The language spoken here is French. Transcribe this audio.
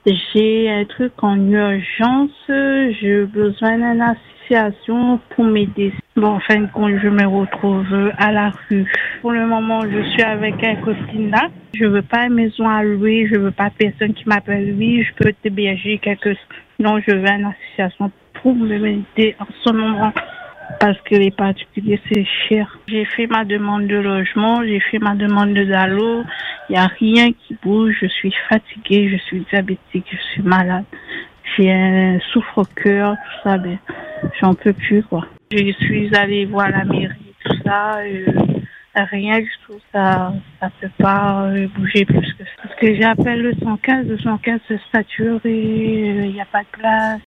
J'ai un truc en urgence, j'ai besoin d'une association pour m'aider. Bon, en fin de compte, je me retrouve à la rue. Pour le moment, je suis avec un copine là. Je veux pas une maison à louer, je veux pas personne qui m'appelle oui, je peux t'héberger quelque chose. Non, je veux une association pour m'aider en ce moment. Parce que les particuliers, c'est cher. J'ai fait ma demande de logement, j'ai fait ma demande de DALO. Il n'y a rien qui bouge. Je suis fatiguée, je suis diabétique, je suis malade. J'ai un souffre-cœur, tout ça. Ben, j'en peux plus, quoi. Je suis allée voir la mairie, tout ça. Rien du tout. Ça peut pas bouger plus que ça. Parce que j'appelle le 115 se sature et il n'y a pas de place.